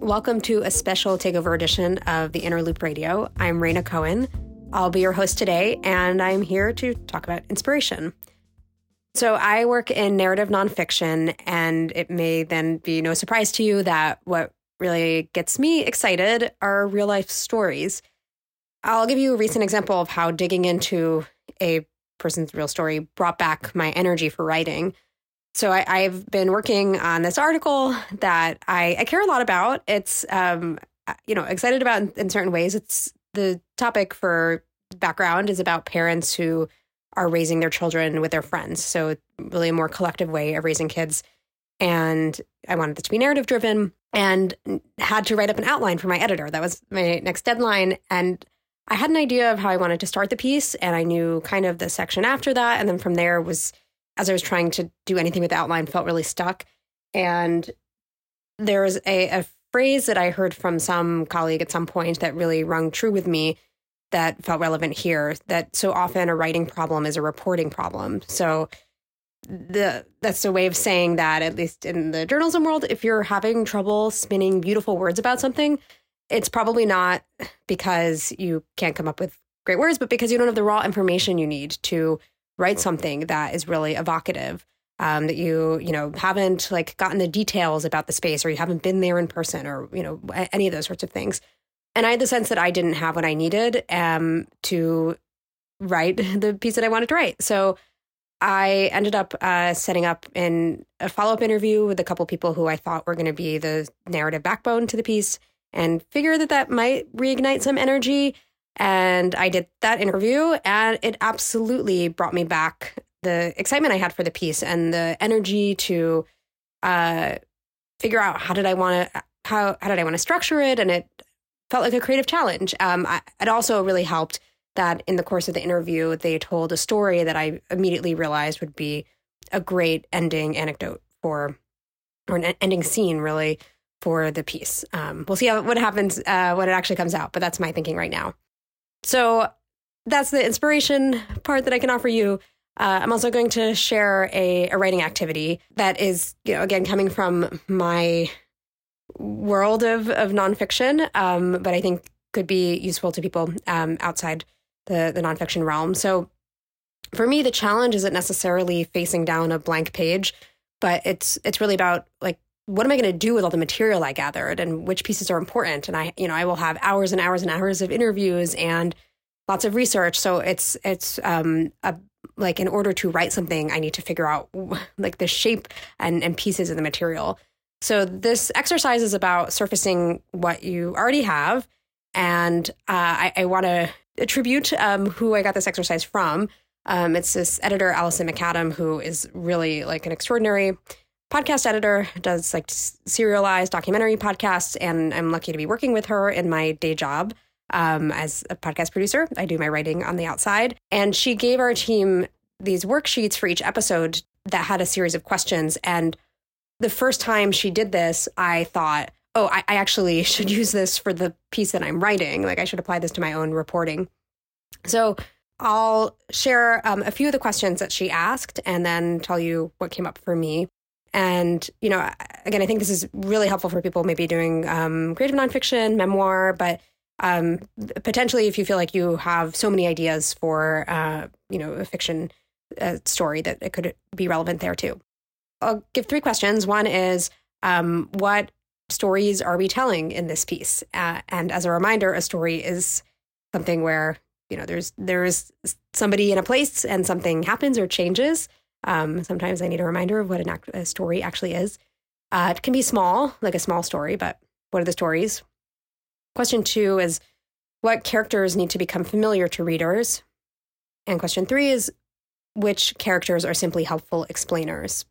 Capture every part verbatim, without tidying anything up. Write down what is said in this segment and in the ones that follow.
Welcome to a special takeover edition of the Inner Loop Radio. I'm Raina Cohen. I'll be your host today, and I'm here to talk about inspiration. So I work in narrative nonfiction, and it may then be no surprise to you that what really gets me excited are real-life stories. I'll give you a recent example of how digging into a person's real story brought back my energy for writing. So I, I've been working on this article that I, I care a lot about. It's, um, you know, excited about in, in certain ways. It's the topic for background is about parents who are raising their children with their friends. So really a more collective way of raising kids. And I wanted it to be narrative driven and had to write up an outline for my editor. That was my next deadline. And I had an idea of how I wanted to start the piece, and I knew kind of the section after that. And then from there was, as I was trying to do anything with the outline, felt really stuck. And there's a, a phrase that I heard from some colleague at some point that really rung true with me that felt relevant here, that so often a writing problem is a reporting problem. So the that's a way of saying that, at least in the journalism world, if you're having trouble spinning beautiful words about something, it's probably not because you can't come up with great words, but because you don't have the raw information you need to write something that is really evocative, um, that you, you know, haven't like gotten the details about the space, or you haven't been there in person, or, you know, any of those sorts of things. And I had the sense that I didn't have what I needed um, to write the piece that I wanted to write. So I ended up uh, setting up in a follow-up interview with a couple people who I thought were going to be the narrative backbone to the piece, and figured that that might reignite some energy. And I did that interview, and it absolutely brought me back the excitement I had for the piece and the energy to uh, figure out how did I want to how how did I want to structure it, and it felt like a creative challenge. Um, I, it also really helped that in the course of the interview, they told a story that I immediately realized would be a great ending anecdote for, or an ending scene, really, for the piece. Um, we'll see how, what happens uh, when it actually comes out, but that's my thinking right now. So that's the inspiration part that I can offer you. Uh, I'm also going to share a, a writing activity that is, you know, again, coming from my world of, of nonfiction, um, but I think could be useful to people um, outside the, the nonfiction realm. So for me, the challenge isn't necessarily facing down a blank page, but it's it's really about, like, what am I going to do with all the material I gathered, and which pieces are important? And I, you know, I will have hours and hours and hours of interviews and lots of research. So it's, it's um, a, like, in order to write something, I need to figure out like the shape and, and pieces of the material. So this exercise is about surfacing what you already have. And uh, I, I want to attribute um, who I got this exercise from. Um, it's this editor, Allison McAdam, who is really like an extraordinary podcast editor, does like serialized documentary podcasts, and I'm lucky to be working with her in my day job um, as a podcast producer. I do my writing on the outside. And she gave our team these worksheets for each episode that had a series of questions. And the first time she did this, I thought, oh, I, I actually should use this for the piece that I'm writing. Like, I should apply this to my own reporting. So I'll share um, a few of the questions that she asked, and then tell you what came up for me. And, you know, again, I think this is really helpful for people maybe doing um, creative nonfiction, memoir, but um, potentially if you feel like you have so many ideas for, uh, you know, a fiction uh, story, that it could be relevant there too. I'll give three questions. One is, um, what stories are we telling in this piece? Uh, and as a reminder, a story is something where, you know, there's there's somebody in a place and something happens or changes. Um, sometimes I need a reminder of what an act- a story actually is. Uh, it can be small, like a small story, but what are the stories? Question two is, what characters need to become familiar to readers? And question three is, which characters are simply helpful explainers?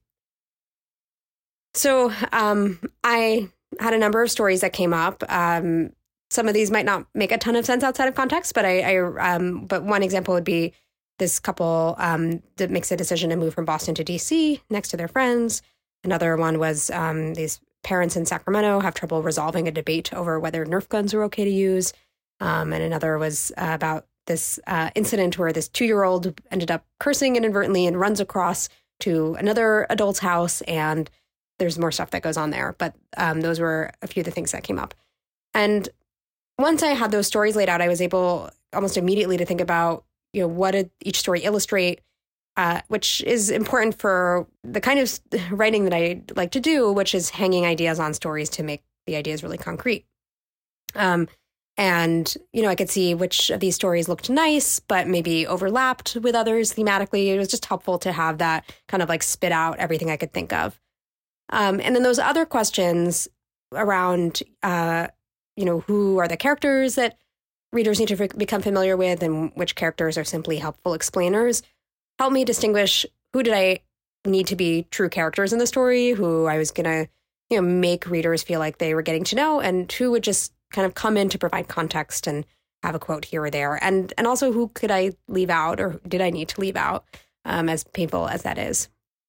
So um, I had a number of stories that came up. Um, some of these might not make a ton of sense outside of context, but I, I um, but one example would be this couple um, that makes a decision to move from Boston to D C next to their friends. Another one was um, these parents in Sacramento have trouble resolving a debate over whether Nerf guns are okay to use. Um, and another was uh, about this uh, incident where this two-year-old ended up cursing inadvertently and runs across to another adult's house, and there's more stuff that goes on there. But um, those were a few of the things that came up. And once I had those stories laid out, I was able almost immediately to think about, you know, what did each story illustrate, uh, which is important for the kind of writing that I like to do, which is hanging ideas on stories to make the ideas really concrete. Um, and, you know, I could see which of these stories looked nice, but maybe overlapped with others thematically. It was just helpful to have that kind of like spit out everything I could think of. Um, and then those other questions around, uh, you know, who are the characters that readers need to f- become familiar with, and which characters are simply helpful explainers, help me distinguish who did I need to be true characters in the story, who I was going to, you know, make readers feel like they were getting to know, and who would just kind of come in to provide context and have a quote here or there. And and also who could I leave out, or did I need to leave out, um, as painful as that is.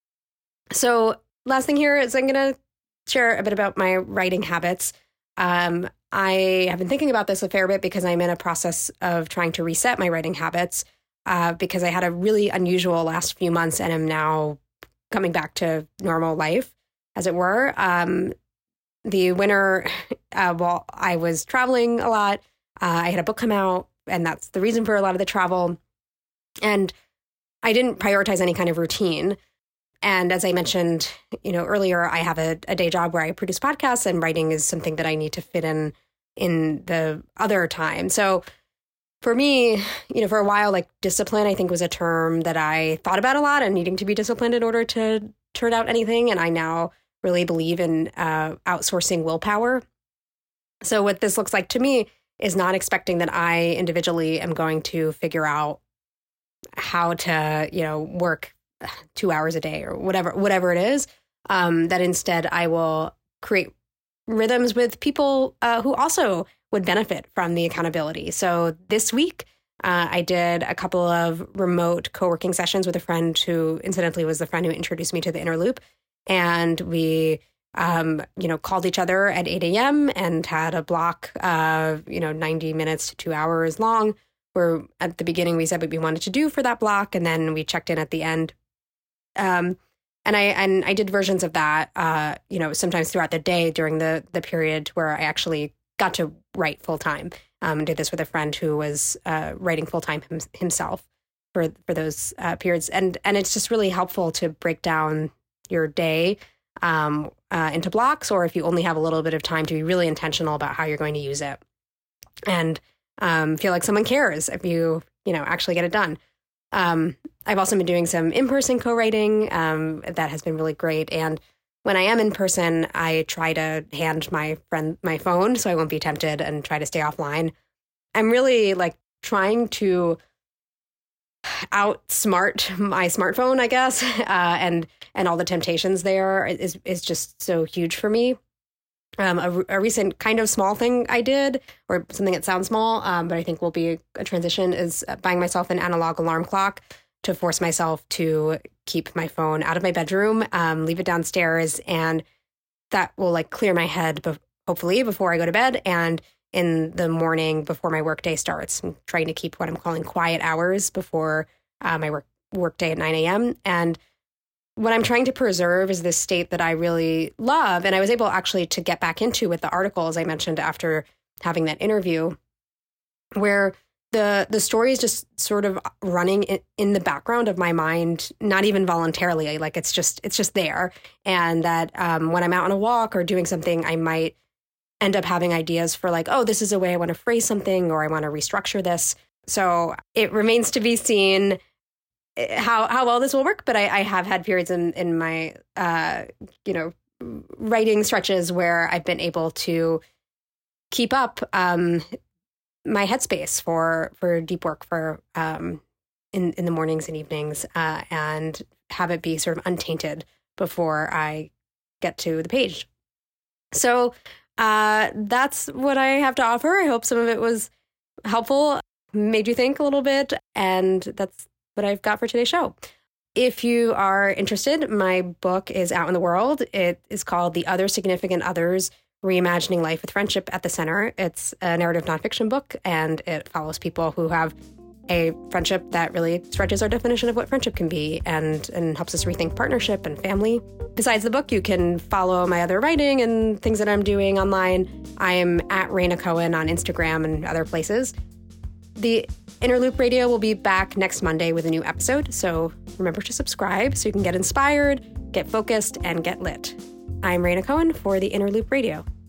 So last thing here is I'm going to share a bit about my writing habits. Um, I have been thinking about this a fair bit because I'm in a process of trying to reset my writing habits, uh, because I had a really unusual last few months and am now coming back to normal life, as it were. Um, the winter, uh, while I was traveling a lot, uh, I had a book come out, and that's the reason for a lot of the travel. And I didn't prioritize any kind of routine. And as I mentioned, you know, earlier, I have a, a day job where I produce podcasts, and writing is something that I need to fit in in the other time. So for me, you know, for a while, like discipline, I think was a term that I thought about a lot, and needing to be disciplined in order to turn out anything. And I now really believe in uh, outsourcing willpower. So what this looks like to me is not expecting that I individually am going to figure out how to, you know, work two hours a day or whatever, whatever it is, um, that instead I will create rhythms with people uh, who also would benefit from the accountability. So this week, uh, I did a couple of remote co-working sessions with a friend who incidentally was the friend who introduced me to the Inner Loop. And we, um, you know, called each other at eight a.m. and had a block of, you know, ninety minutes to two hours long, where at the beginning we said what we wanted to do for that block, and then we checked in at the end. Um, and I and I did versions of that, uh, you know, sometimes throughout the day during the the period where I actually got to write full time. Um, did this with a friend who was uh, writing full time him, himself for for those uh, periods, and and it's just really helpful to break down your day um, uh, into blocks, or if you only have a little bit of time, to be really intentional about how you're going to use it, and um, feel like someone cares if you you know actually get it done. Um, I've also been doing some in-person co-writing um, that has been really great. And when I am in person, I try to hand my friend my phone so I won't be tempted, and try to stay offline. I'm really like trying to outsmart my smartphone, I guess, uh, and and all the temptations there is is just so huge for me. Um, a, a recent kind of small thing I did, or something that sounds small, um, but I think will be a, a transition, is buying myself an analog alarm clock to force myself to keep my phone out of my bedroom, um, leave it downstairs, and that will like clear my head, be- hopefully, before I go to bed, and in the morning before my workday starts. I'm trying to keep what I'm calling quiet hours before uh, my work workday at nine a.m. And what I'm trying to preserve is this state that I really love, and I was able actually to get back into with the articles I mentioned after having that interview, where the the story is just sort of running in, in the background of my mind, not even voluntarily. Like it's just it's just there, and that um, when I'm out on a walk or doing something, I might end up having ideas for like, oh, this is a way I want to phrase something, or I want to restructure this. So it remains to be seen how how well this will work, but I, I have had periods in in my uh, you know writing stretches where I've been able to keep up um, my headspace for for deep work for um, in in the mornings and evenings, uh, and have it be sort of untainted before I get to the page. So uh, that's what I have to offer. I hope some of it was helpful, made you think a little bit, and that's what I've got for today's show. If you are interested, my book is out in the world. It is called The Other Significant Others, Reimagining Life with Friendship at the Center. It's a narrative nonfiction book, and it follows people who have a friendship that really stretches our definition of what friendship can be and, and helps us rethink partnership and family. Besides the book, you can follow my other writing and things that I'm doing online. I'm at Raina Cohen on Instagram and other places. The Inner Loop Radio will be back next Monday with a new episode, so remember to subscribe so you can get inspired, get focused, and get lit. I'm Raina Cohen for the Inner Loop Radio.